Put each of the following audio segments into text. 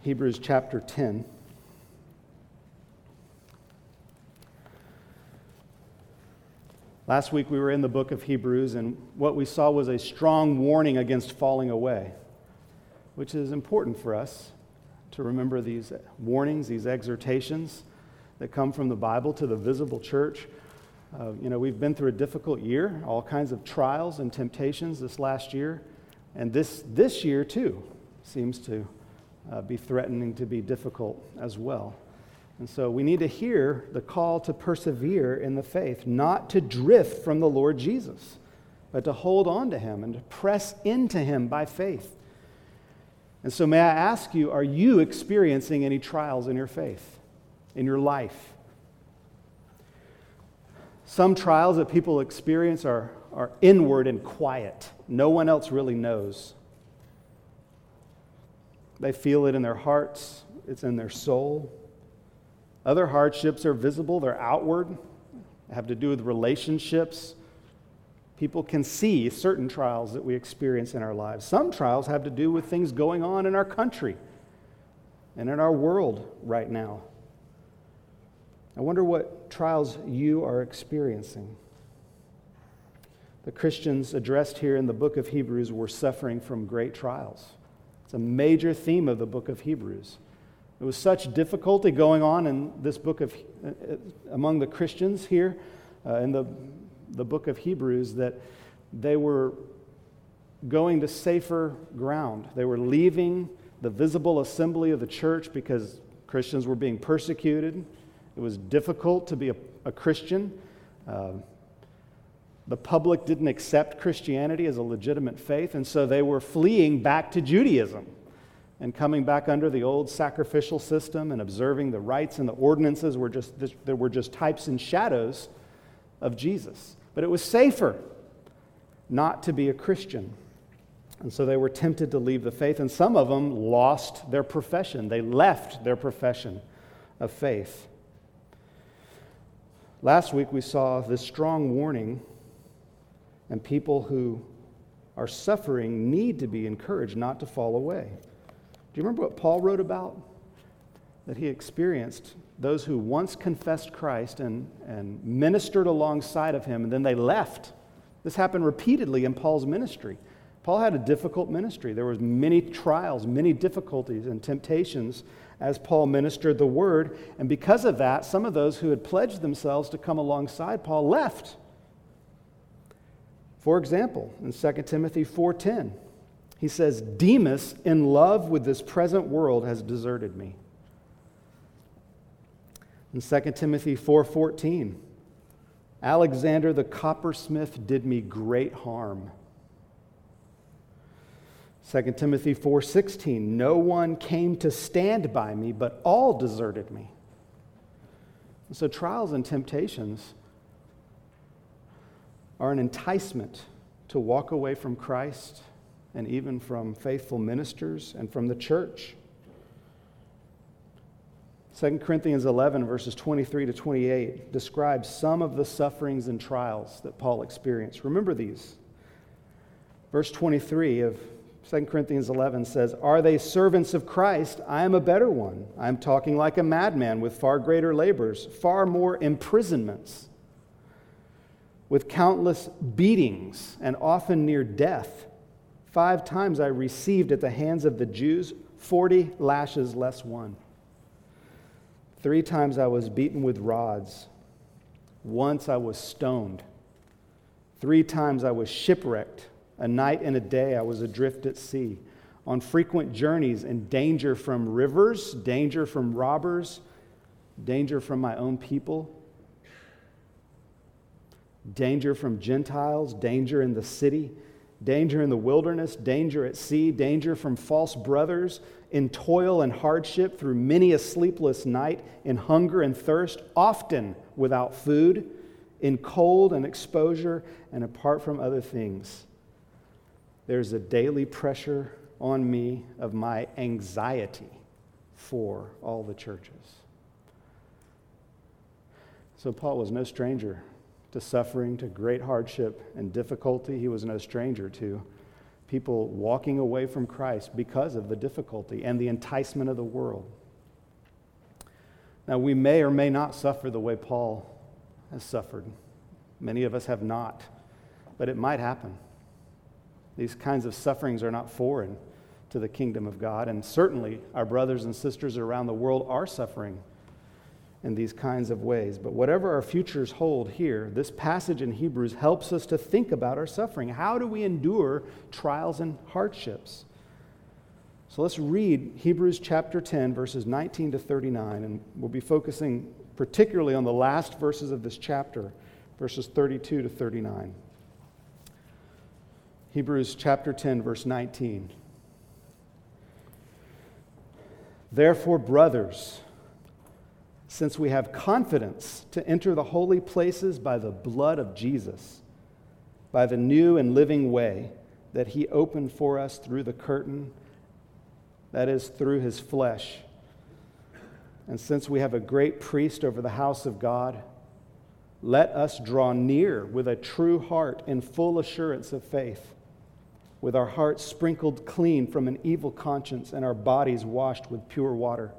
Hebrews chapter 10. Last week we were in the book of Hebrews, and what we saw was a strong warning against falling away, which is important for us to remember these warnings, these exhortations that come from the Bible to the visible church. We've been through a difficult year, all kinds of trials and temptations this last year, and this year too seems to be threatening to be difficult as well. And so we need to hear the call to persevere in the faith, not to drift from the Lord Jesus, but to hold on to Him and to press into Him by faith. And so may I ask you, are you experiencing any trials in your faith, in your life? Some trials that people experience are inward and quiet. No one else really knows. They feel it in their hearts. It's in their soul. Other hardships are visible. They're outward. They have to do with relationships. People can see certain trials that we experience in our lives. Some trials have to do with things going on in our country and in our world right now. I wonder what trials you are experiencing. The Christians addressed here in the book of Hebrews were suffering from great trials. It's a major theme of the book of Hebrews. There was such difficulty going on in this book among the Christians here in the book of Hebrews that they were going to safer ground. They were leaving the visible assembly of the church because Christians were being persecuted. It was difficult to be a Christian. The public didn't accept Christianity as a legitimate faith, and so they were fleeing back to Judaism and coming back under the old sacrificial system and observing the rites and the ordinances that were just types and shadows of Jesus. But it was safer not to be a Christian. And so they were tempted to leave the faith, and some of them lost their profession. They left their profession of faith. Last week we saw this strong warning, and people who are suffering need to be encouraged not to fall away. Do you remember what Paul wrote about? That he experienced those who once confessed Christ and ministered alongside of Him, and then they left. This happened repeatedly in Paul's ministry. Paul had a difficult ministry. There were many trials, many difficulties and temptations as Paul ministered the Word, and because of that, some of those who had pledged themselves to come alongside Paul left. For example, in 2 Timothy 4:10, he says, "Demas, in love with this present world, has deserted me." In 2 Timothy 4:14, "Alexander the coppersmith did me great harm." 2 Timothy 4:16, "No one came to stand by me, but all deserted me." And so trials and temptations are an enticement to walk away from Christ and even from faithful ministers and from the church. 2 Corinthians 11, verses 23 to 28, describes some of the sufferings and trials that Paul experienced. Remember these. Verse 23 of 2 Corinthians 11 says, "Are they servants of Christ? I am a better one. I am talking like a madman with far greater labors, far more imprisonments, with countless beatings and often near death. 5 times I received at the hands of the Jews 40 lashes less one. 3 times I was beaten with rods. Once I was stoned. 3 times I was shipwrecked. A night and a day I was adrift at sea, on frequent journeys in danger from rivers, danger from robbers, danger from my own people, danger from Gentiles, danger in the city, danger in the wilderness, danger at sea, danger from false brothers, in toil and hardship, through many a sleepless night, in hunger and thirst, often without food, in cold and exposure, and apart from other things. There's a daily pressure on me of my anxiety for all the churches." So Paul was no stranger to suffering, to great hardship and difficulty. He was no stranger to people walking away from Christ because of the difficulty and the enticement of the world. Now, we may or may not suffer the way Paul has suffered. Many of us have not, but it might happen. These kinds of sufferings are not foreign to the kingdom of God, and certainly our brothers and sisters around the world are suffering in these kinds of ways. But whatever our futures hold here, this passage in Hebrews helps us to think about our suffering. How do we endure trials and hardships? So let's read Hebrews chapter 10, verses 19 to 39, and we'll be focusing particularly on the last verses of this chapter, verses 32 to 39. Hebrews chapter 10, verse 19. Therefore, brothers, since we have confidence to enter the holy places by the blood of Jesus, by the new and living way that he opened for us through the curtain, that is, through his flesh. And since we have a great priest over the house of God, let us draw near with a true heart in full assurance of faith, with our hearts sprinkled clean from an evil conscience and our bodies washed with pure water.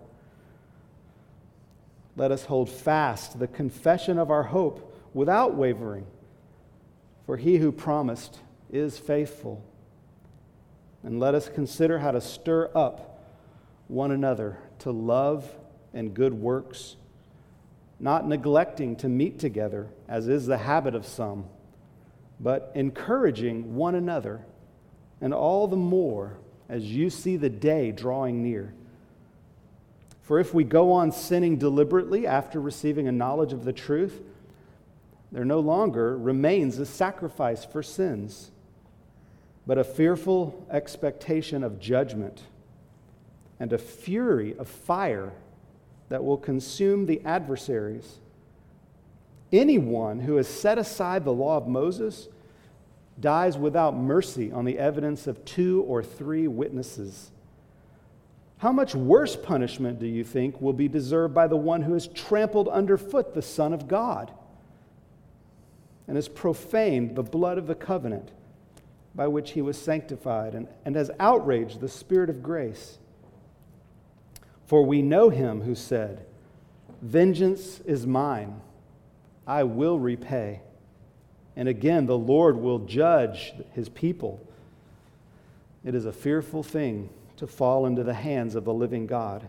Let us hold fast the confession of our hope without wavering, for he who promised is faithful. And let us consider how to stir up one another to love and good works, not neglecting to meet together, as is the habit of some, but encouraging one another, and all the more as you see the day drawing near. For if we go on sinning deliberately after receiving a knowledge of the truth, there no longer remains a sacrifice for sins, but a fearful expectation of judgment and a fury of fire that will consume the adversaries. Anyone who has set aside the law of Moses dies without mercy on the evidence of 2 or 3 witnesses. How much worse punishment do you think will be deserved by the one who has trampled underfoot the Son of God and has profaned the blood of the covenant by which he was sanctified and has outraged the Spirit of grace? For we know him who said, "Vengeance is mine, I will repay." And again, the Lord will judge his people. It is a fearful thing to fall into the hands of the living God.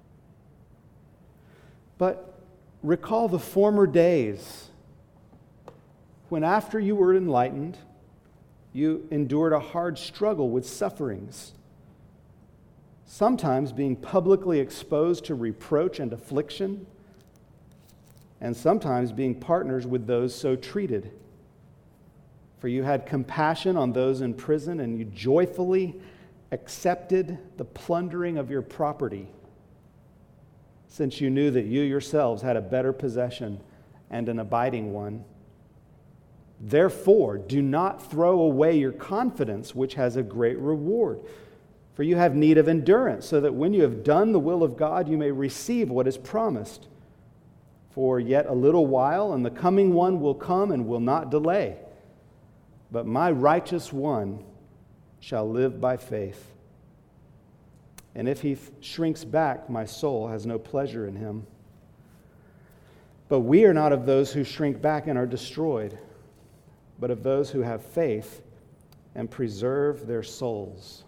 But recall the former days when, after you were enlightened, you endured a hard struggle with sufferings, sometimes being publicly exposed to reproach and affliction, and sometimes being partners with those so treated. For you had compassion on those in prison, and you joyfully accepted the plundering of your property, since you knew that you yourselves had a better possession and an abiding one. Therefore, do not throw away your confidence, which has a great reward. For you have need of endurance, so that when you have done the will of God, you may receive what is promised. For yet a little while, and the coming one will come and will not delay. But my righteous one shall live by faith. And if he shrinks back, my soul has no pleasure in him. But we are not of those who shrink back and are destroyed, but of those who have faith and preserve their souls.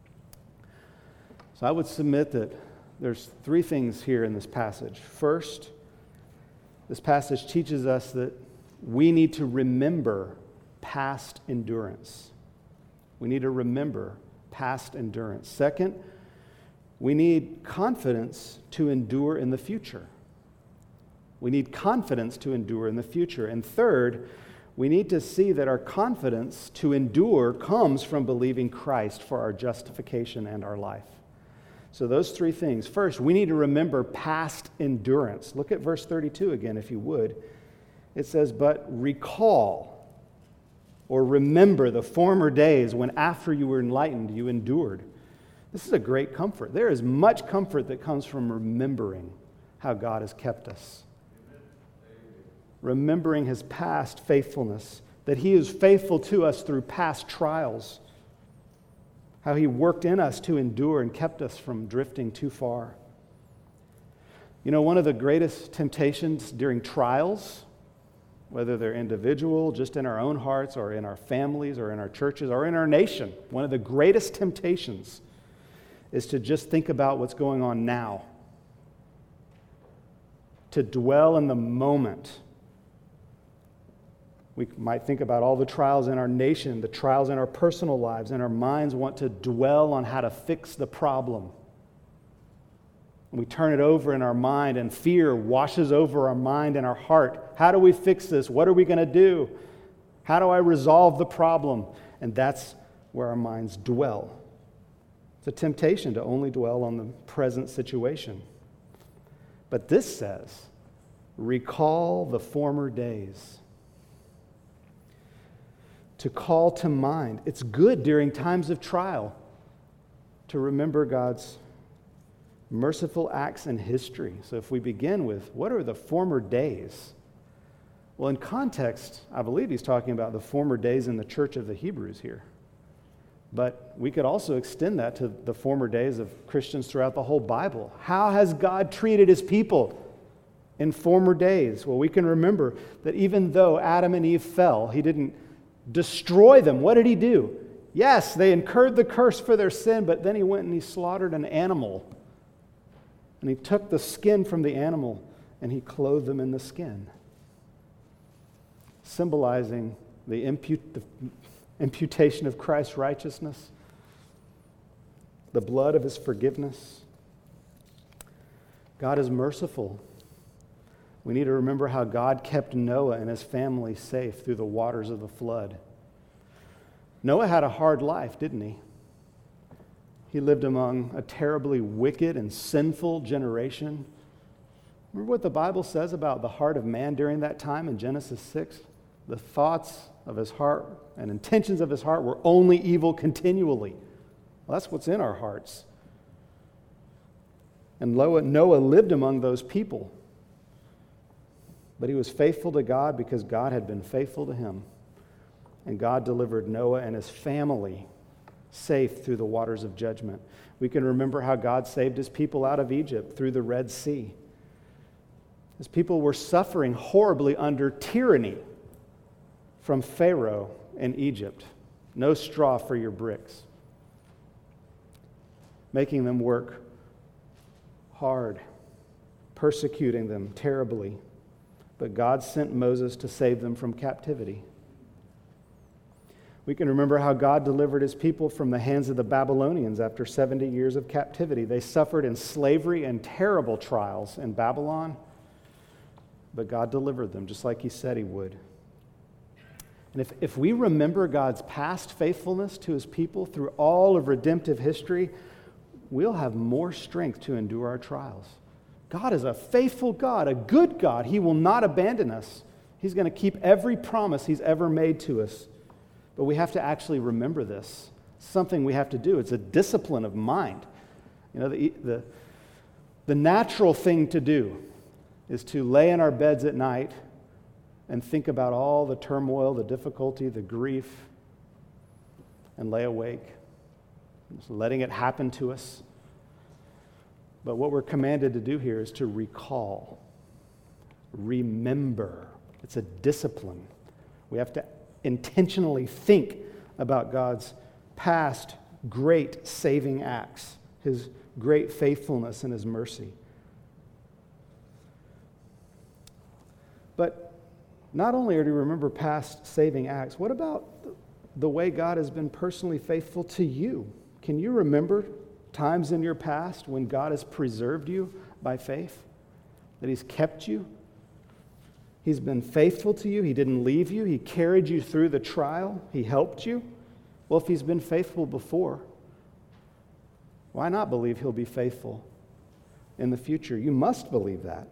So I would submit that there's 3 things here in this passage. First, this passage teaches us that we need to remember past endurance. We need to remember past endurance. Second, we need confidence to endure in the future. We need confidence to endure in the future. And third, we need to see that our confidence to endure comes from believing Christ for our justification and our life. So those 3 things. First, we need to remember past endurance. Look at verse 32 again, if you would. It says, "But recall," or remember the former days when after you were enlightened, you endured. This is a great comfort. There is much comfort that comes from remembering how God has kept us. Remembering his past faithfulness, that he is faithful to us through past trials. how he worked in us to endure and kept us from drifting too far. You know, one of the greatest temptations during trials, whether they're individual, just in our own hearts, or in our families, or in our churches, or in our nation, one of the greatest temptations is to just think about what's going on now, to dwell in the moment. We might think about all the trials in our nation, the trials in our personal lives, and our minds want to dwell on how to fix the problem. We turn it over in our mind, and fear washes over our mind and our heart. How do we fix this? What are we going to do? How do I resolve the problem? And that's where our minds dwell. It's a temptation to only dwell on the present situation. But this says, recall the former days. To call to mind. It's good during times of trial to remember God's merciful acts in history. So if we begin with, what are the former days? Well, in context, I believe he's talking about the former days in the church of the Hebrews here. But we could also extend that to the former days of Christians throughout the whole Bible. How has God treated his people in former days? Well, we can remember that even though Adam and Eve fell, he didn't destroy them. What did he do? Yes, they incurred the curse for their sin, but then he went and he slaughtered an animal. And he took the skin from the animal and he clothed them in the skin, symbolizing the imputation of Christ's righteousness, the blood of his forgiveness. God is merciful. We need to remember how God kept Noah and his family safe through the waters of the flood. Noah had a hard life, didn't he? He lived among a terribly wicked and sinful generation. Remember what the Bible says about the heart of man during that time in Genesis 6? The thoughts of his heart and intentions of his heart were only evil continually. Well, that's what's in our hearts. And Noah lived among those people. But he was faithful to God because God had been faithful to him. And God delivered Noah and his family safe through the waters of judgment. We can remember how God saved his people out of Egypt through the Red Sea. His people were suffering horribly under tyranny from Pharaoh in Egypt. No straw for your bricks. Making them work hard, persecuting them terribly. But God sent Moses to save them from captivity. We can remember how God delivered his people from the hands of the Babylonians after 70 years of captivity. They suffered in slavery and terrible trials in Babylon, but God delivered them just like he said he would. And if we remember God's past faithfulness to his people through all of redemptive history, we'll have more strength to endure our trials. God is a faithful God, a good God. He will not abandon us. He's going to keep every promise he's ever made to us. But we have to actually remember this. It's something we have to do. It's a discipline of mind. You know, the natural thing to do is to lay in our beds at night and think about all the turmoil, the difficulty, the grief, and lay awake, just letting it happen to us. But what we're commanded to do here is to recall, remember. It's a discipline. We have to intentionally think about God's past great saving acts, his great faithfulness and his mercy. But not only are to remember past saving acts, what about the way God has been personally faithful to you? Can you remember times in your past when God has preserved you by faith? That he's kept you? He's been faithful to you. He didn't leave you. He carried you through the trial. He helped you. Well, if he's been faithful before, why not believe he'll be faithful in the future? You must believe that.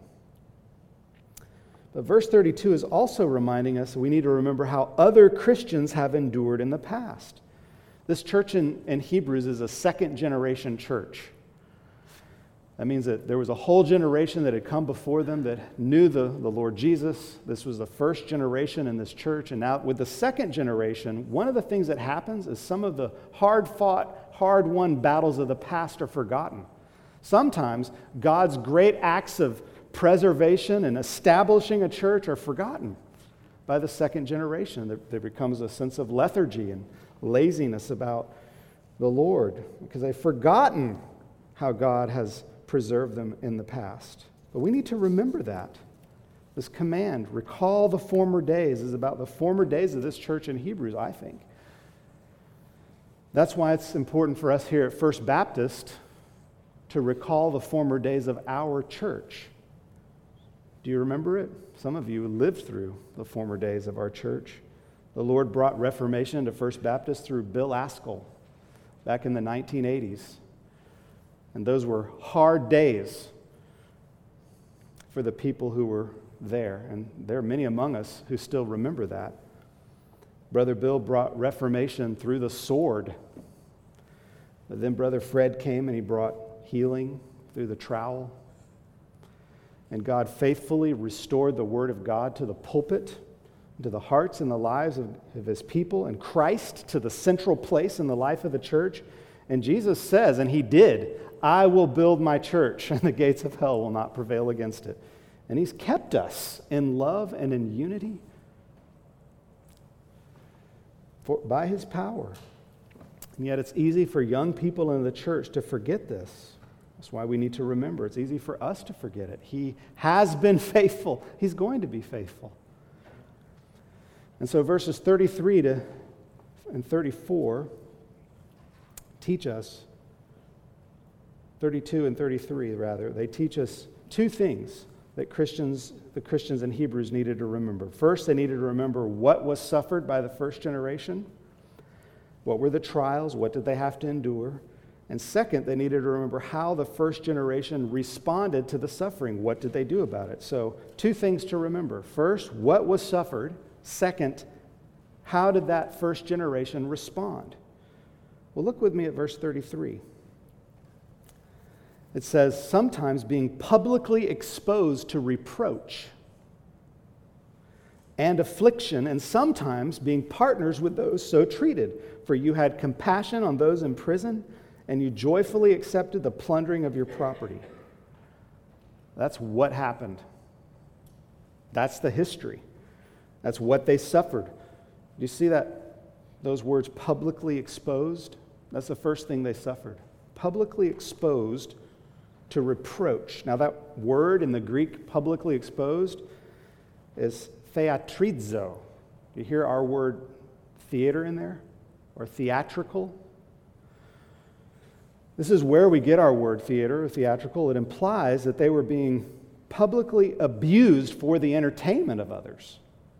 But verse 32 is also reminding us we need to remember how other Christians have endured in the past. This church in Hebrews is a second-generation church. That means that there was a whole generation that had come before them that knew the Lord Jesus. This was the first generation in this church. And now with the second generation, one of the things that happens is some of the hard-fought, hard-won battles of the past are forgotten. Sometimes God's great acts of preservation and establishing a church are forgotten by the second generation. There becomes a sense of lethargy and laziness about the Lord because they've forgotten how God has preserved them in the past. But we need to remember that. This command, recall the former days, is about the former days of this church in Hebrews, I think. That's why it's important for us here at First Baptist to recall the former days of our church. Do you remember it? Some of you lived through the former days of our church. The Lord brought Reformation to First Baptist through Bill Askell back in the 1980s. And those were hard days for the people who were there. And there are many among us who still remember that. Brother Bill brought Reformation through the sword. But then Brother Fred came and he brought healing through the trowel. And God faithfully restored the Word of God to the pulpit, to the hearts and the lives of His people, and Christ to the central place in the life of the church. And Jesus says, and He did, I will build my church, and the gates of hell will not prevail against it. And He's kept us in love and in unity by His power. And yet it's easy for young people in the church to forget this. That's why we need to remember. It's easy for us to forget it. He has been faithful. He's going to be faithful. And so verses 33 and 34 teach us, 32 and 33 rather, they teach us two things that the Christians in Hebrews needed to remember. First, they needed to remember what was suffered by the first generation. What were the trials? What did they have to endure? And second, they needed to remember how the first generation responded to the suffering. What did they do about it? So, two things to remember. First, what was suffered? Second, how did that first generation respond? Well, look with me at verse 33. It says, sometimes being publicly exposed to reproach and affliction, and sometimes being partners with those so treated. For you had compassion on those in prison, and you joyfully accepted the plundering of your property. That's what happened. That's the history. That's what they suffered. Do you see that? Those words, publicly exposed? That's the first thing they suffered. Publicly exposed to reproach. Now that word in the Greek, publicly exposed, is theatrizo. Do you hear our word theater in there? Or theatrical? This is where we get our word theater or theatrical. It implies that they were being publicly abused for the entertainment of others.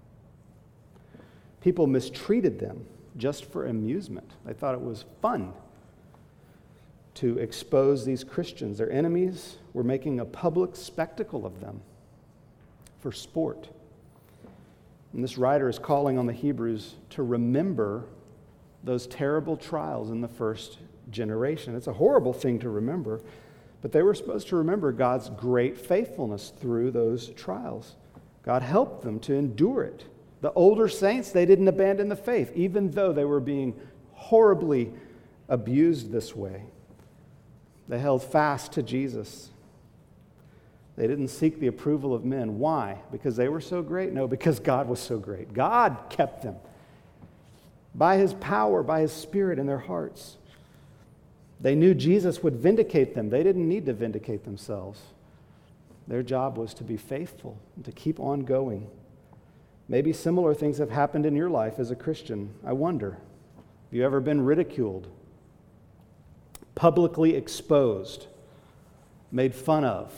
People mistreated them just for amusement. They thought it was fun to expose these Christians. Their enemies were making a public spectacle of them for sport. And this writer is calling on the Hebrews to remember those terrible trials in the first generation. It's a horrible thing to remember, but they were supposed to remember God's great faithfulness through those trials. God helped them to endure it. The older saints, they didn't abandon the faith, even though they were being horribly abused this way. They held fast to Jesus. They didn't seek the approval of men. Why? Because they were so great? No, because God was so great. God kept them by His power, by His Spirit in their hearts. They knew Jesus would vindicate them. They didn't need to vindicate themselves. Their job was to be faithful and to keep on going. Maybe similar things have happened in your life as a Christian. I wonder, have you ever been ridiculed, publicly exposed, made fun of,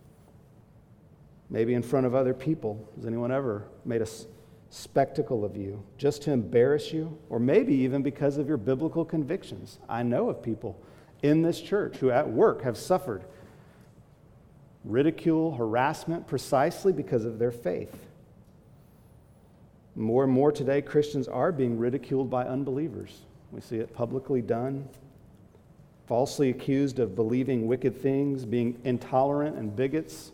maybe in front of other people? Has anyone ever made a spectacle of you just to embarrass you? Or maybe even because of your biblical convictions. I know of people in this church who at work have suffered ridicule, harassment, precisely because of their faith. More and more today, Christians are being ridiculed by unbelievers. We see it publicly done. falsely accused of believing wicked things, being intolerant and bigots.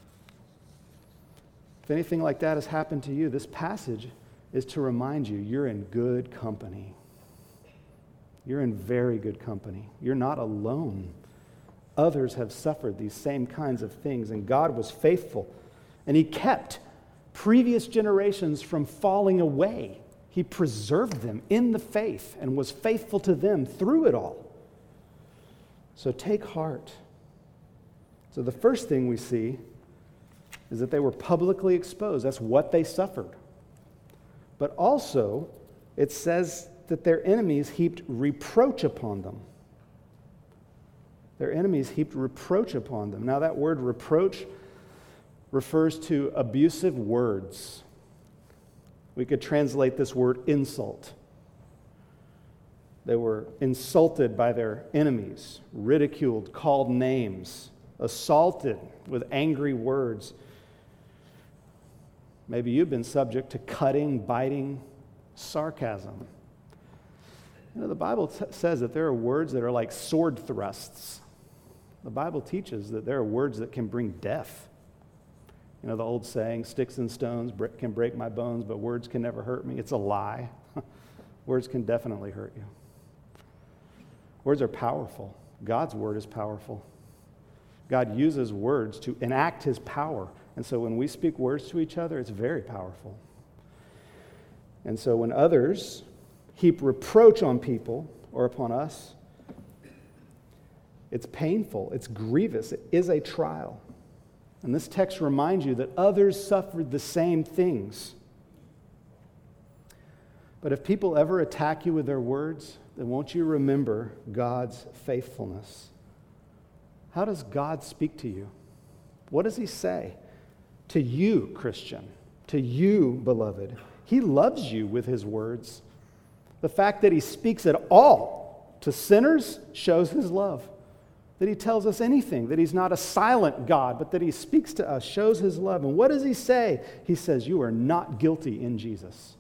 If anything like that has happened to you, this passage is to remind you you're in good company. You're in very good company. You're not alone. Others have suffered these same kinds of things, and God was faithful, and He kept previous generations from falling away. He preserved them in the faith and was faithful to them through it all. So take heart. So the first thing we see is that they were publicly exposed. That's what they suffered. But also, it says that their enemies heaped reproach upon them. Their enemies heaped reproach upon them. Now, that word reproach refers to abusive words. We could translate this word insult. They were insulted by their enemies, ridiculed, called names, assaulted with angry words. Maybe you've been subject to cutting, biting, sarcasm. You know, the Bible says that there are words that are like sword thrusts. The Bible teaches that there are words that can bring death. You know, the old saying, sticks and stones can break my bones, but words can never hurt me. It's a lie. Words can definitely hurt you. Words are powerful. God's word is powerful. God uses words to enact His power. And so when we speak words to each other, it's very powerful. And so when others heap reproach on people or upon us, it's painful, it's grievous, it is a trial. And this text reminds you that others suffered the same things. But if people ever attack you with their words, then won't you remember God's faithfulness? How does God speak to you? What does He say? To you, Christian, to you, beloved. He loves you with His words. The fact that He speaks at all to sinners shows His love. That He tells us anything, that He's not a silent God, but that He speaks to us, shows His love. And what does He say? He says, you are not guilty in Jesus.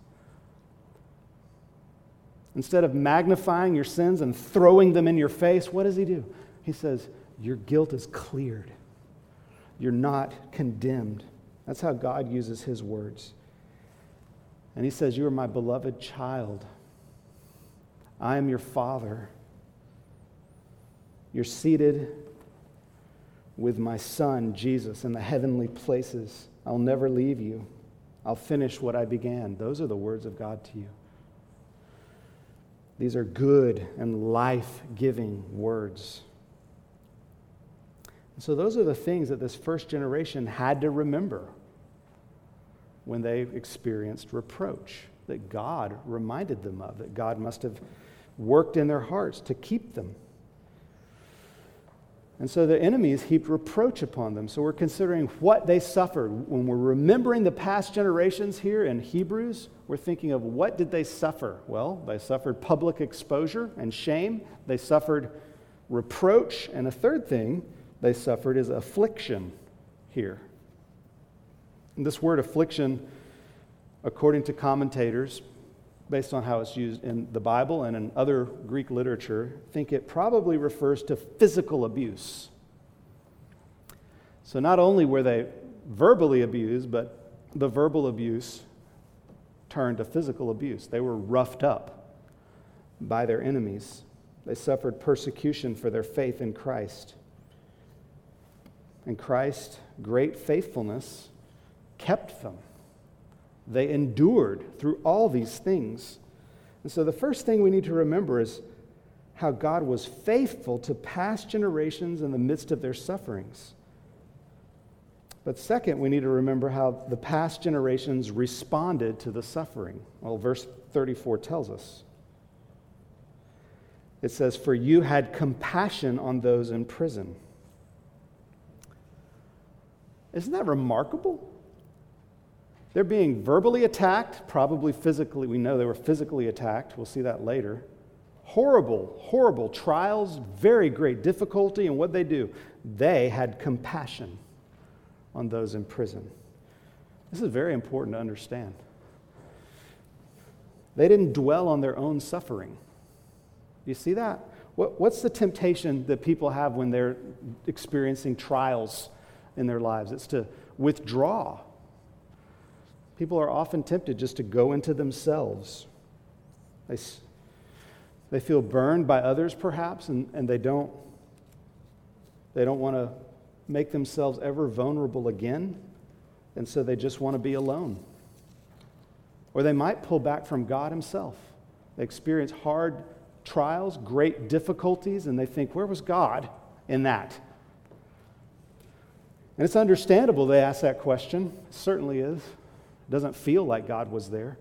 Instead of magnifying your sins and throwing them in your face, what does He do? He says, your guilt is cleared. You're not condemned. That's how God uses His words. And He says, you are my beloved child. I am your Father. You're seated with my Son, Jesus, in the heavenly places. I'll never leave you. I'll finish what I began. Those are the words of God to you. These are good and life-giving words. And so those are the things that this first generation had to remember when they experienced reproach, that God reminded them of, that God must have worked in their hearts to keep them. And so the enemies heaped reproach upon them. So we're considering what they suffered. When we're remembering the past generations here in Hebrews, we're thinking of what did they suffer? Well, they suffered public exposure and shame. They suffered reproach. And a third thing they suffered is affliction here. And this word affliction, according to commentators, based on how it's used in the Bible and in other Greek literature, think it probably refers to physical abuse. So not only were they verbally abused, but the verbal abuse turned to physical abuse. They were roughed up by their enemies. They suffered persecution for their faith in Christ. And Christ's great faithfulness kept them. They endured through all these things. And so the first thing we need to remember is how God was faithful to past generations in the midst of their sufferings. But second, we need to remember how the past generations responded to the suffering. Well, verse 34 tells us. It says, "For you had compassion on those in prison." Isn't that remarkable? They're being verbally attacked, probably physically. We know they were physically attacked. We'll see that later. Horrible, horrible trials, very great difficulty. And what they do? They had compassion on those in prison. This is very important to understand. They didn't dwell on their own suffering. You see that? What's the temptation that people have when they're experiencing trials in their lives? It's to withdraw. People are often tempted just to go into themselves. They feel burned by others, perhaps, and they don't want to make themselves ever vulnerable again, and so they just want to be alone. Or they might pull back from God himself. They experience hard trials, great difficulties, and they think, where was God in that? And it's understandable they ask that question. It certainly is. It doesn't feel like God was there.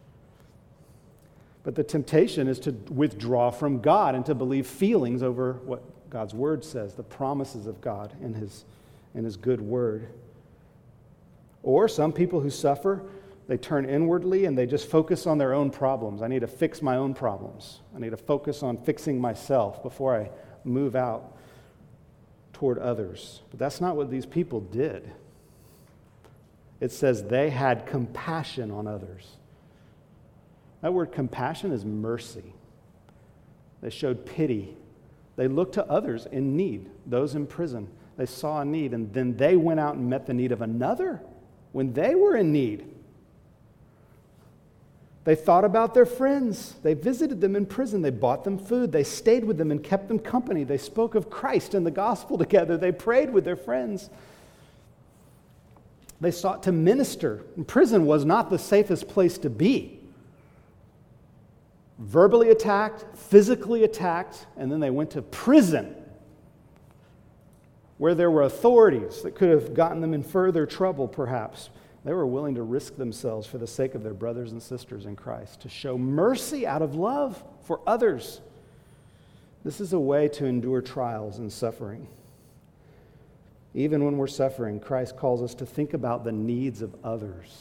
But the temptation is to withdraw from God and to believe feelings over what God's word says, the promises of God in his good word. Or some people who suffer, they turn inwardly and they just focus on their own problems. I need to fix my own problems. I need to focus on fixing myself before I move out toward others. But that's not what these people did. It says they had compassion on others. That word compassion is mercy. They showed pity. They looked to others in need, those in prison. They saw a need, and then they went out and met the need of another when they were in need. They thought about their friends. They visited them in prison. They bought them food. They stayed with them and kept them company. They spoke of Christ and the gospel together. They prayed with their friends. They sought to minister. And prison was not the safest place to be. Verbally attacked, physically attacked, and then they went to prison where there were authorities that could have gotten them in further trouble, perhaps. They were willing to risk themselves for the sake of their brothers and sisters in Christ, to show mercy out of love for others. This is a way to endure trials and suffering. Even when we're suffering, Christ calls us to think about the needs of others.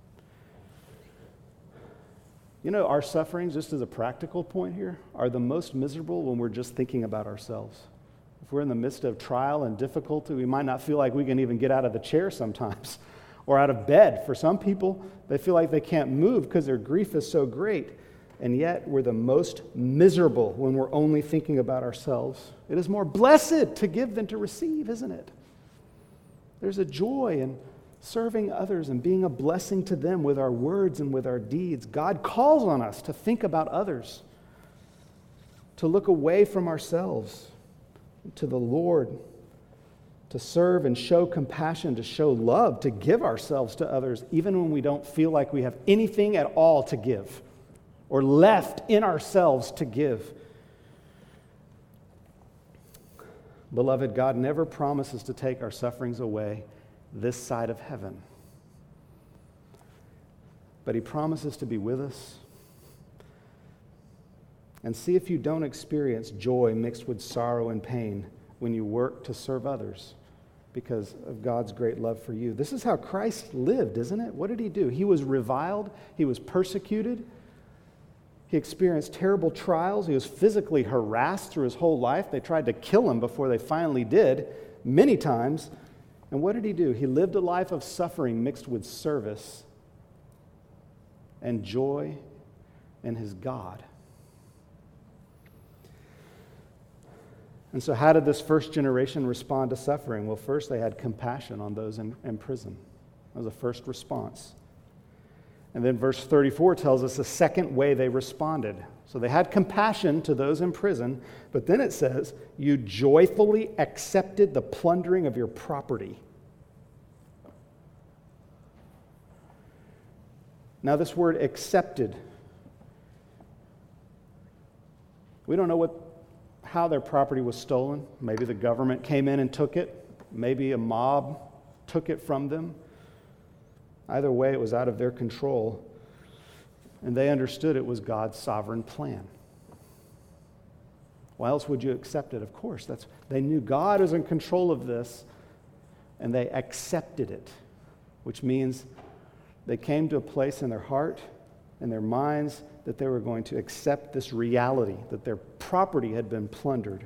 You know, our sufferings, just as a practical point here, are the most miserable when we're just thinking about ourselves. If we're in the midst of trial and difficulty, we might not feel like we can even get out of the chair sometimes or out of bed. For some people, they feel like they can't move because their grief is so great. And yet, we're the most miserable when we're only thinking about ourselves. It is more blessed to give than to receive, isn't it? There's a joy in serving others and being a blessing to them with our words and with our deeds. God calls on us to think about others, to look away from ourselves to the Lord, to serve and show compassion, to show love, to give ourselves to others, even when we don't feel like we have anything at all to give or left in ourselves to give. Beloved, God never promises to take our sufferings away this side of heaven. But he promises to be with us. And see if you don't experience joy mixed with sorrow and pain when you work to serve others because of God's great love for you. This is how Christ lived, isn't it? What did he do? He was reviled. He was persecuted. He experienced terrible trials. He was physically harassed through his whole life. They tried to kill him before they finally did, many times. And what did he do? He lived a life of suffering mixed with service and joy in his God. And so how did this first generation respond to suffering? Well, first they had compassion on those in prison. That was the first response. And then verse 34 tells us the second way they responded. So they had compassion to those in prison, but then it says, you joyfully accepted the plundering of your property. Now this word accepted, we don't know how their property was stolen. Maybe the government came in and took it. Maybe a mob took it from them. Either way, it was out of their control. And they understood it was God's sovereign plan. Why else would you accept it? Of course, they knew God was in control of this, and they accepted it, which means they came to a place in their heart and their minds that they were going to accept this reality, that their property had been plundered.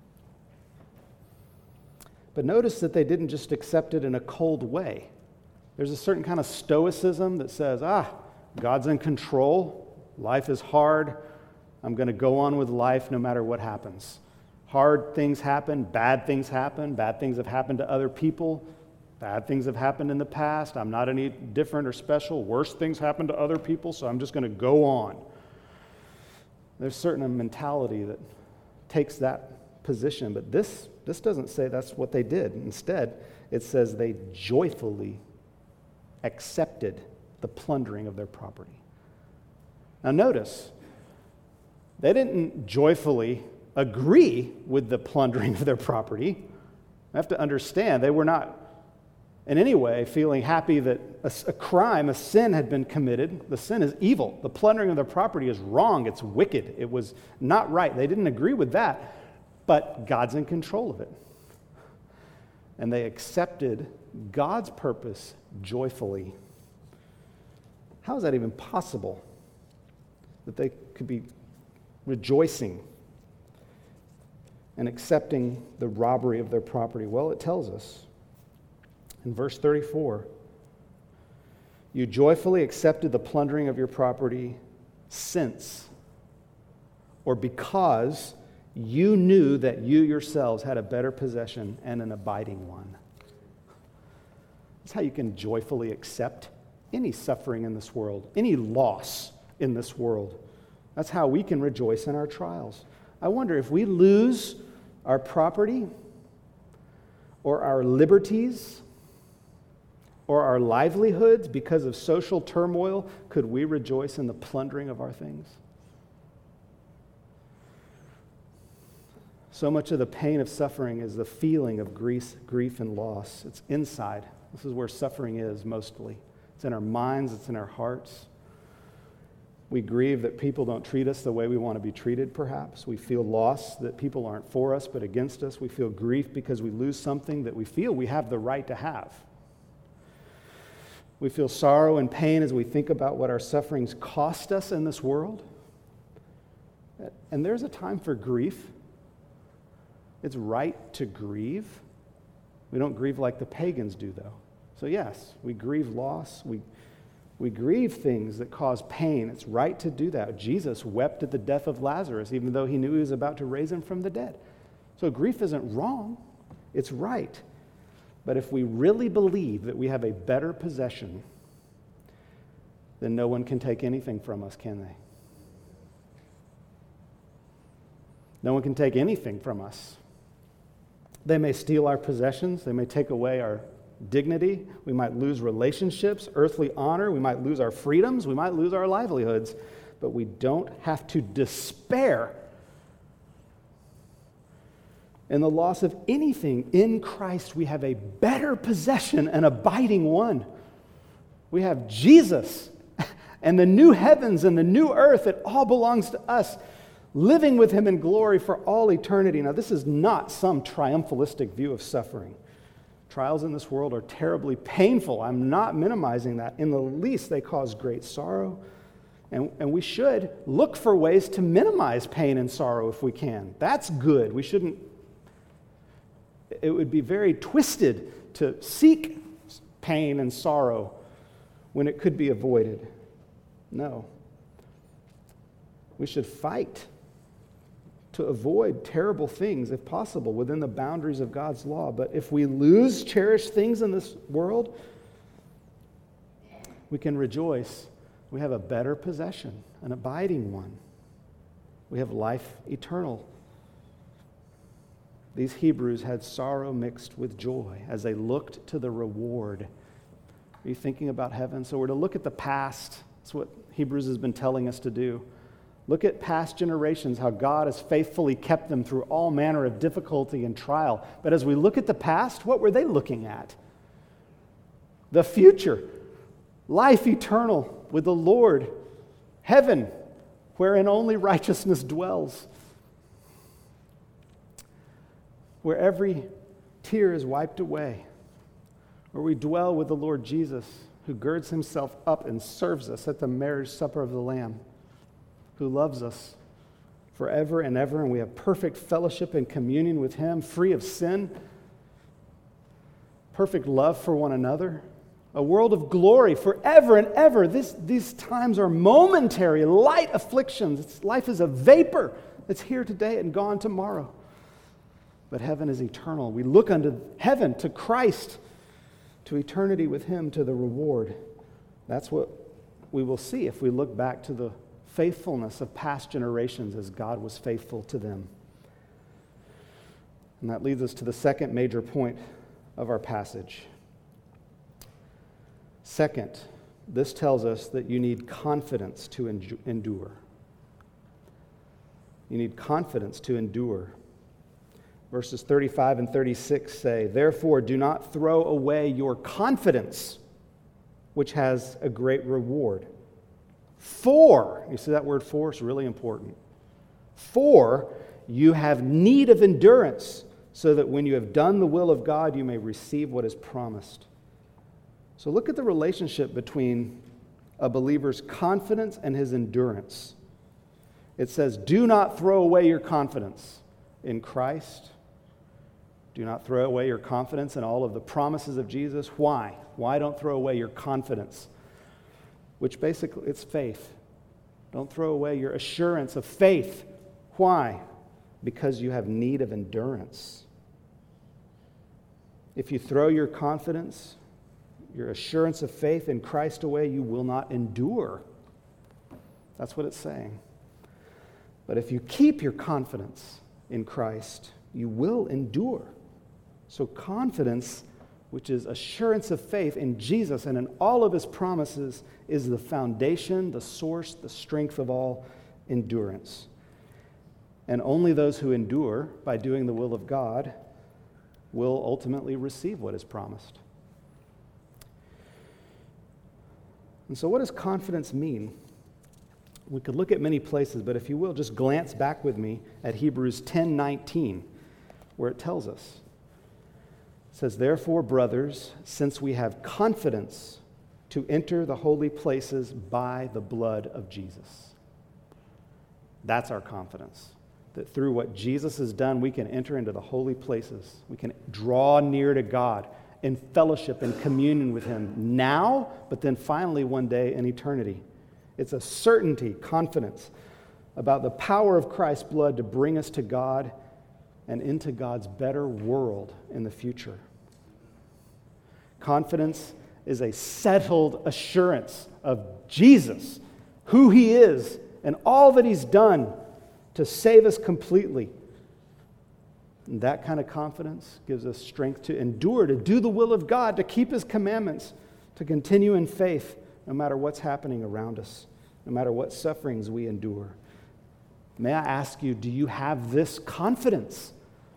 But notice that they didn't just accept it in a cold way. There's a certain kind of stoicism that says, God's in control, life is hard, I'm going to go on with life no matter what happens. Hard things happen, bad things have happened to other people, bad things have happened in the past. I'm not any different or special. Worse things happen to other people, so I'm just going to go on. There's certain mentality that takes that position, but this doesn't say that's what they did. Instead, it says they joyfully accepted the plundering of their property. Now notice, they didn't joyfully agree with the plundering of their property. I have to understand, they were not in any way feeling happy that a crime, a sin had been committed. The sin is evil. The plundering of their property is wrong. It's wicked. It was not right. They didn't agree with that, but God's in control of it. And they accepted God's purpose joyfully. How is that even possible? That they could be rejoicing and accepting the robbery of their property? Well, it tells us in verse 34, you joyfully accepted the plundering of your property since, or because you knew that you yourselves had a better possession and an abiding one. That's how you can joyfully accept any suffering in this world, any loss in this world. That's how we can rejoice in our trials. I wonder if we lose our property or our liberties or our livelihoods because of social turmoil, could we rejoice in the plundering of our things? So much of the pain of suffering is the feeling of grief and loss. It's inside. This is where suffering is mostly. It's in our minds, it's in our hearts. We grieve that people don't treat us the way we want to be treated, perhaps. We feel loss that people aren't for us but against us. We feel grief because we lose something that we feel we have the right to have. We feel sorrow and pain as we think about what our sufferings cost us in this world. And there's a time for grief. It's right to grieve. We don't grieve like the pagans do, though. So yes, we grieve loss. We grieve things that cause pain. It's right to do that. Jesus wept at the death of Lazarus, even though he knew he was about to raise him from the dead. So grief isn't wrong. It's right. But if we really believe that we have a better possession, then no one can take anything from us, can they? No one can take anything from us. They may steal our possessions. They may take away our dignity. We might lose relationships, earthly honor. We might lose our freedoms. We might lose our livelihoods. But we don't have to despair in the loss of anything. In Christ, we have a better possession, an abiding one. We have Jesus and the new heavens and the new earth. It all belongs to us, living with him in glory for all eternity. Now, this is not some triumphalistic view of suffering. Trials in this world are terribly painful. I'm not minimizing that. In the least, they cause great sorrow. And we should look for ways to minimize pain and sorrow if we can. That's good. We shouldn't. It would be very twisted to seek pain and sorrow when it could be avoided. No. We should fight to avoid terrible things, if possible, within the boundaries of God's law. But if we lose cherished things in this world, we can rejoice. We have a better possession, an abiding one. We have life eternal. These Hebrews had sorrow mixed with joy as they looked to the reward. Are you thinking about heaven? So we're to look at the past. That's what Hebrews has been telling us to do. Look at past generations, how God has faithfully kept them through all manner of difficulty and trial. But as we look at the past, what were they looking at? The future, life eternal with the Lord, heaven, wherein only righteousness dwells, where every tear is wiped away, where we dwell with the Lord Jesus, who girds himself up and serves us at the marriage supper of the Lamb, who loves us forever and ever, and we have perfect fellowship and communion with him, free of sin, perfect love for one another, a world of glory forever and ever. These times are momentary, light afflictions. Life is a vapor that's here today and gone tomorrow. But heaven is eternal. We look unto heaven, to Christ, to eternity with Him, to the reward. That's what we will see if we look back to the faithfulness of past generations as God was faithful to them. And that leads us to the second major point of our passage. Second, this tells us that you need confidence to endure. You need confidence to endure. Verses 35 and 36 say, "Therefore, do not throw away your confidence, which has a great reward. For," you see that word "for" is really important. "For you have need of endurance, so that when you have done the will of God, you may receive what is promised." So look at the relationship between a believer's confidence and his endurance. It says, do not throw away your confidence in Christ. Do not throw away your confidence in all of the promises of Jesus. Why? Why don't throw away your confidence? Which basically, it's faith. Don't throw away your assurance of faith. Why? Because you have need of endurance. If you throw your confidence, your assurance of faith in Christ away, you will not endure. That's what it's saying. But if you keep your confidence in Christ, you will endure. So confidence, which is assurance of faith in Jesus and in all of His promises, is the foundation, the source, the strength of all endurance. And only those who endure by doing the will of God will ultimately receive what is promised. And so what does confidence mean? We could look at many places, but if you will, just glance back with me at Hebrews 10:19, where it tells us. It says, "Therefore, brothers, since we have confidence to enter the holy places by the blood of Jesus." That's our confidence. That through what Jesus has done, we can enter into the holy places. We can draw near to God in fellowship and communion with Him now, but then finally one day in eternity. It's a certainty, confidence about the power of Christ's blood to bring us to God and into God's better world in the future. Confidence is a settled assurance of Jesus, who He is, and all that He's done to save us completely. And that kind of confidence gives us strength to endure, to do the will of God, to keep His commandments, to continue in faith no matter what's happening around us, no matter what sufferings we endure. May I ask you, do you have this confidence?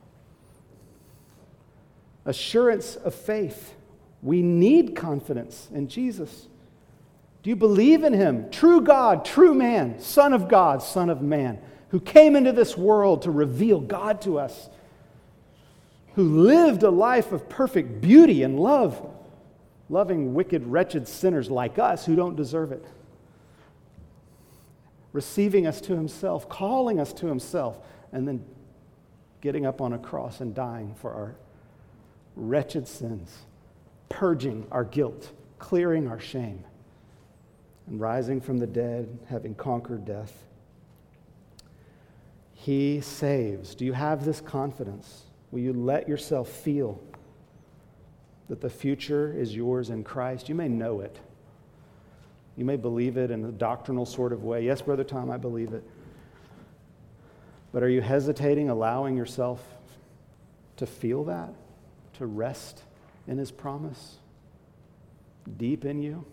Assurance of faith. We need confidence in Jesus. Do you believe in Him? True God, true man, Son of God, Son of man, who came into this world to reveal God to us, who lived a life of perfect beauty and love, loving wicked, wretched sinners like us who don't deserve it, receiving us to Himself, calling us to Himself, and then getting up on a cross and dying for our wretched sins, purging our guilt, clearing our shame, and rising from the dead, having conquered death. He saves. Do you have this confidence? Will you let yourself feel that the future is yours in Christ? You may know it. You may believe it in a doctrinal sort of way. Yes, Brother Tom, I believe it. But are you hesitating, allowing yourself to feel that, to rest in His promise deep in you?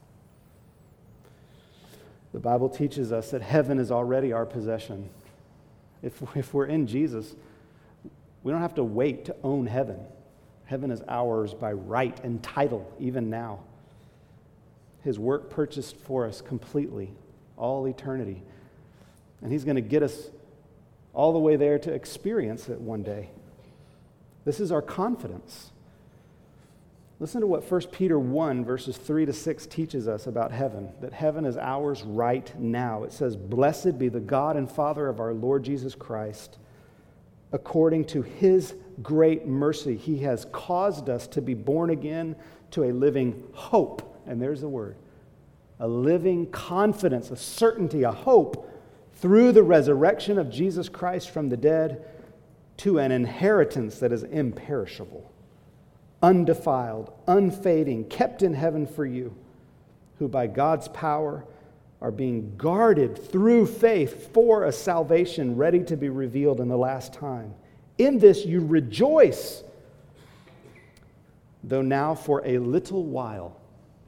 The Bible teaches us that heaven is already our possession. If we're in Jesus, we don't have to wait to own heaven. Heaven is ours by right and title, even now. His work purchased for us completely, all eternity. And He's going to get us all the way there to experience it one day. This is our confidence. Listen to what 1 Peter 1, verses 3-6 teaches us about heaven, that heaven is ours right now. It says, "Blessed be the God and Father of our Lord Jesus Christ, according to His great mercy, he has caused us to be born again to a living hope. And there's the word. A living confidence, a certainty, a hope through the resurrection of Jesus Christ from the dead to an inheritance that is imperishable, undefiled, unfading, kept in heaven for you, who by God's power are being guarded through faith for a salvation ready to be revealed in the last time. In this you rejoice, though now for a little while,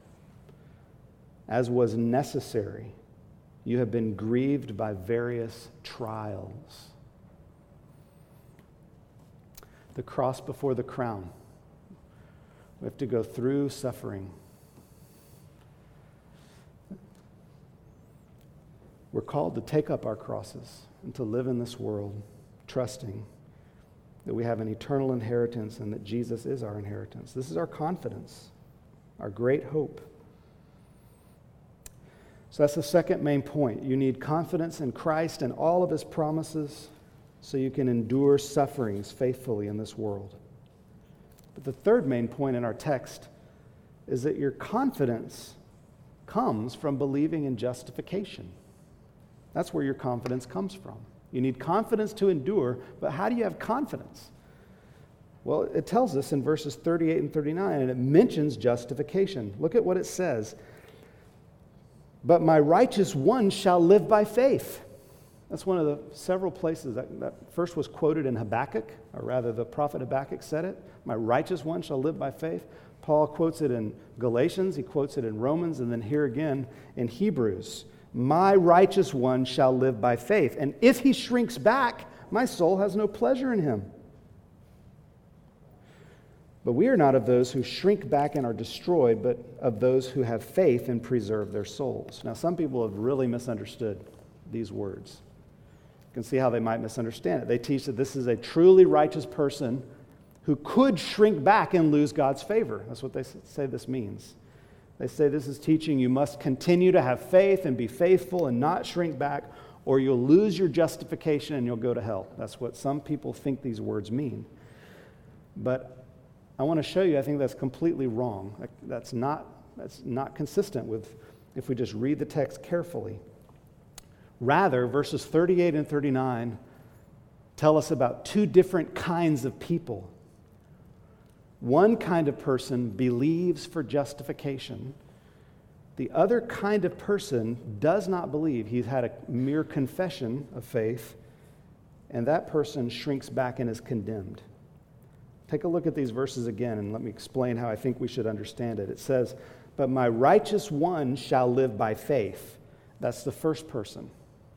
as was necessary, you have been grieved by various trials. The cross before the crown. We have to go through suffering. We're called to take up our crosses and to live in this world, trusting that we have an eternal inheritance and that Jesus is our inheritance. This is our confidence, our great hope. So that's the second main point. You need confidence in Christ and all of his promises so you can endure sufferings faithfully in this world. But the third main point in our text is that your confidence comes from believing in justification. That's where your confidence comes from. You need confidence to endure, but how do you have confidence? Well, it tells us in verses 38 and 39, and it mentions justification. Look at what it says. But my righteous one shall live by faith. That's one of the several places that first was quoted in Habakkuk, or rather the prophet Habakkuk said it. My righteous one shall live by faith. Paul quotes it in Galatians, he quotes it in Romans, and then here again in Hebrews. My righteous one shall live by faith. And if he shrinks back, my soul has no pleasure in him. But we are not of those who shrink back and are destroyed, but of those who have faith and preserve their souls. Now, some people have really misunderstood these words. You can see how they might misunderstand it. They teach that this is a truly righteous person who could shrink back and lose God's favor. That's what they say this means. They say this is teaching you must continue to have faith and be faithful and not shrink back, or you'll lose your justification and you'll go to hell. That's what some people think these words mean. But I want to show you, I think that's completely wrong. That's not consistent with if we just read the text carefully. Rather, verses 38 and 39 tell us about two different kinds of people. One kind of person believes for justification. The other kind of person does not believe. He's had a mere confession of faith, and that person shrinks back and is condemned. Take a look at these verses again, and let me explain how I think we should understand it. It says, but my righteous one shall live by faith. That's the first person.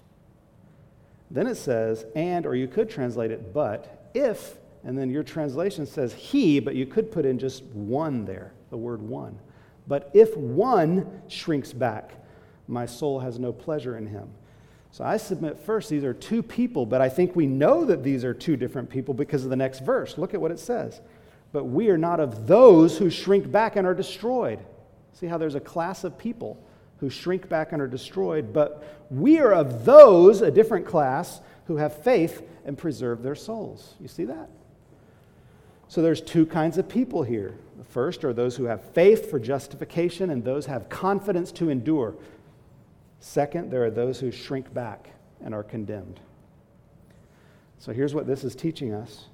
Then it says, and, or you could translate it, but, if, and then your translation says he, but you could put in just one there, the word one. But if one shrinks back, my soul has no pleasure in him. So I submit first, these are two people, but I think we know that these are two different people because of the next verse. Look at what it says. But we are not of those who shrink back and are destroyed. See how there's a class of people who shrink back and are destroyed, but we are of those, a different class, who have faith and preserve their souls. You see that? So there's two kinds of people here. The first are those who have faith for justification and those who have confidence to endure. Second, there are those who shrink back and are condemned. So here's what this is teaching us.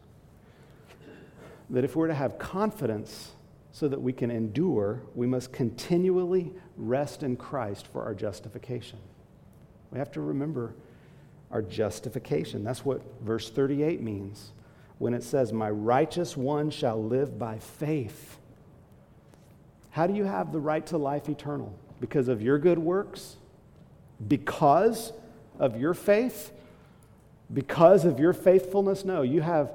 That if we're to have confidence so that we can endure, we must continually rest in Christ for our justification. We have to remember our justification. That's what verse 38 means when it says, my righteous one shall live by faith. How do you have the right to life eternal? Because of your good works? Because of your faith? Because of your faithfulness? No, you have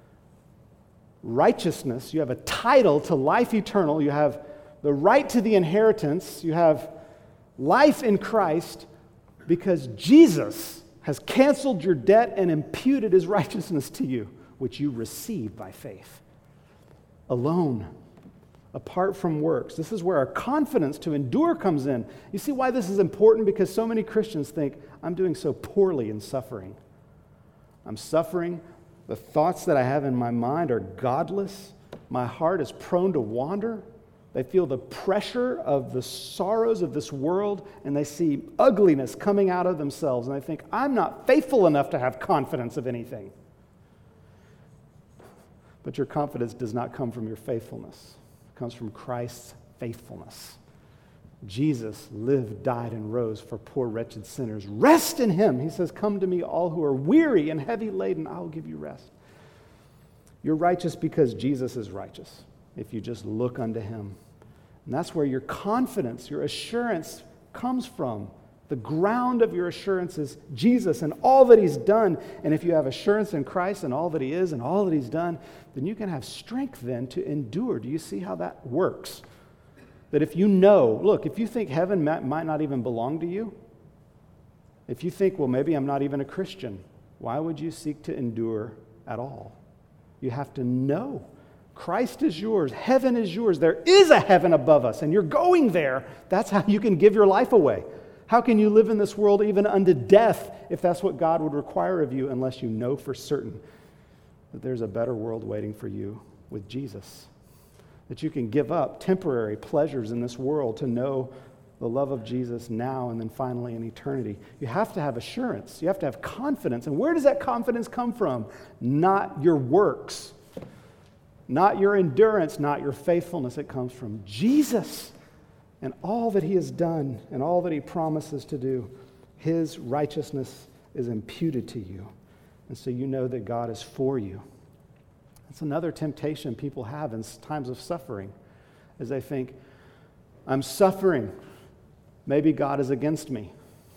righteousness. You have a title to life eternal. You have the right to the inheritance. You have life in Christ because Jesus has canceled your debt and imputed his righteousness to you, which you receive by faith. Alone, apart from works. This is where our confidence to endure comes in. You see why this is important? Because so many Christians think, I'm doing so poorly in suffering. I'm suffering The thoughts that I have in my mind are godless. My heart is prone to wander. They feel the pressure of the sorrows of this world, and they see ugliness coming out of themselves, and they think, I'm not faithful enough to have confidence of anything. But your confidence does not come from your faithfulness. It comes from Christ's faithfulness. Jesus lived, died, and rose for poor, wretched sinners. Rest in him. He says, come to me, all who are weary and heavy laden, I will give you rest. You're righteous because Jesus is righteous, if you just look unto him. And that's where your confidence, your assurance comes from. The ground of your assurance is Jesus and all that he's done. And if you have assurance in Christ and all that he is and all that he's done, then you can have strength then to endure. Do you see how that works? That if you know, look, if you think heaven might not even belong to you, if you think, well, maybe I'm not even a Christian, why would you seek to endure at all? You have to know. Christ is yours. Heaven is yours. There is a heaven above us, and you're going there. That's how you can give your life away. How can you live in this world even unto death if that's what God would require of you unless you know for certain that there's a better world waiting for you with Jesus? That you can give up temporary pleasures in this world to know the love of Jesus now and then finally in eternity. You have to have assurance. You have to have confidence. And where does that confidence come from? Not your works, not your endurance, not your faithfulness. It comes from Jesus and all that he has done and all that he promises to do. His righteousness is imputed to you. And so you know that God is for you. It's another temptation people have in times of suffering, as they think, I'm suffering. Maybe God is against me.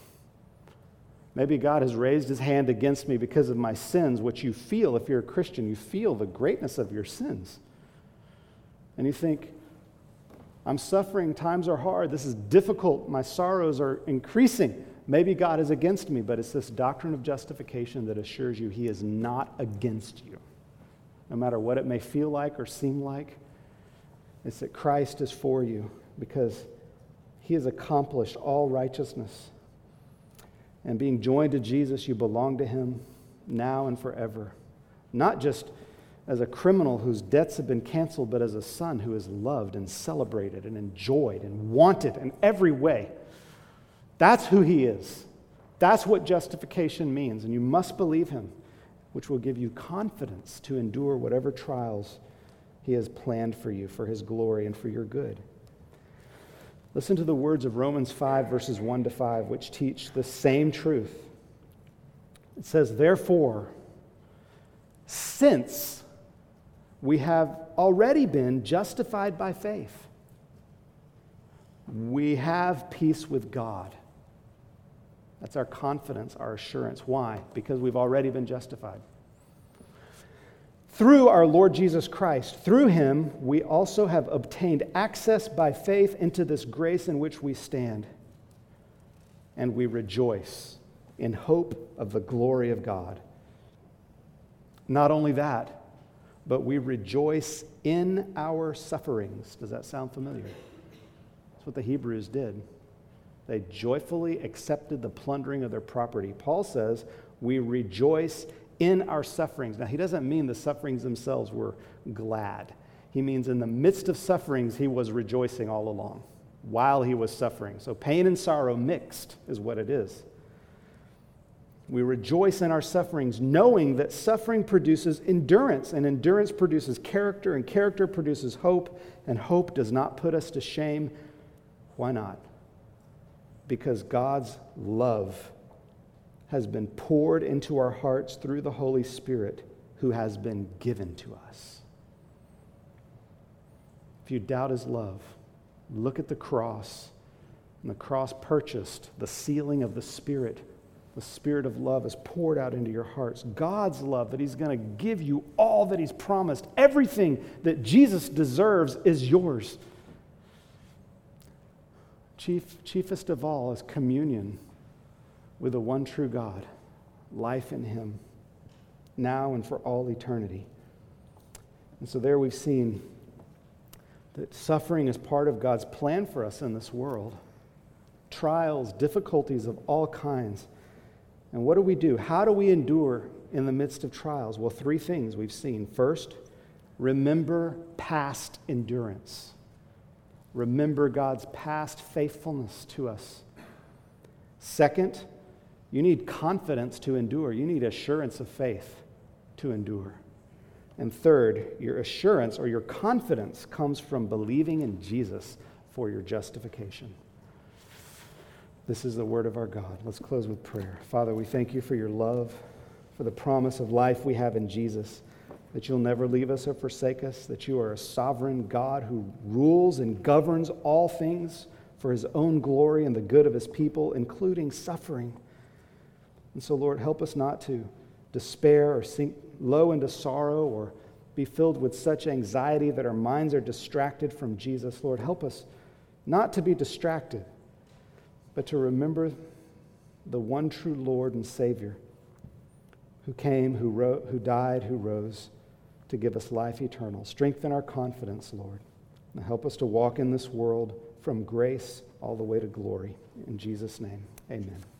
Maybe God has raised his hand against me because of my sins, which you feel, if you're a Christian, you feel the greatness of your sins. And you think, I'm suffering, times are hard, this is difficult, my sorrows are increasing. Maybe God is against me, but it's this doctrine of justification that assures you he is not against you. No matter what it may feel like or seem like, it's that Christ is for you because he has accomplished all righteousness. And being joined to Jesus, you belong to him now and forever. Not just as a criminal whose debts have been canceled, but as a son who is loved and celebrated and enjoyed and wanted in every way. That's who he is. That's what justification means, and you must believe him, which will give you confidence to endure whatever trials he has planned for you, for his glory and for your good. Listen to the words of Romans 5, verses 1 to 5, which teach the same truth. It says, therefore, since we have already been justified by faith, we have peace with God. That's our confidence, our assurance. Why? Because we've already been justified. Through our Lord Jesus Christ, through him, we also have obtained access by faith into this grace in which we stand. And we rejoice in hope of the glory of God. Not only that, but we rejoice in our sufferings. Does that sound familiar? That's what the Hebrews did. They joyfully accepted the plundering of their property. Paul says, we rejoice in our sufferings. Now, he doesn't mean the sufferings themselves were glad. He means in the midst of sufferings, he was rejoicing all along while he was suffering. So pain and sorrow mixed is what it is. We rejoice in our sufferings, knowing that suffering produces endurance, and endurance produces character, and character produces hope, and hope does not put us to shame. Why not? Because God's love has been poured into our hearts through the Holy Spirit who has been given to us. If you doubt his love, look at the cross. And the cross purchased the sealing of the Spirit. The Spirit of love is poured out into your hearts. God's love, that he's going to give you all that he's promised. Everything that Jesus deserves is yours. Chiefest of all is communion with the one true God, life in him, now and for all eternity. And so there we've seen that suffering is part of God's plan for us in this world. Trials, difficulties of all kinds. And what do we do? How do we endure in the midst of trials? Well, three things we've seen. First, remember past endurance. Remember God's past faithfulness to us. Second, you need confidence to endure. You need assurance of faith to endure. And third, your assurance or your confidence comes from believing in Jesus for your justification. This is the word of our God. Let's close with prayer. Father, we thank you for your love, for the promise of life we have in Jesus, that you'll never leave us or forsake us, that you are a sovereign God who rules and governs all things for his own glory and the good of his people, including suffering. And so, Lord, help us not to despair or sink low into sorrow or be filled with such anxiety that our minds are distracted from Jesus. Lord, help us not to be distracted, but to remember the one true Lord and Savior who came, who died, who rose to give us life eternal. Strengthen our confidence, Lord, and help us to walk in this world from grace all the way to glory. In Jesus' name, amen.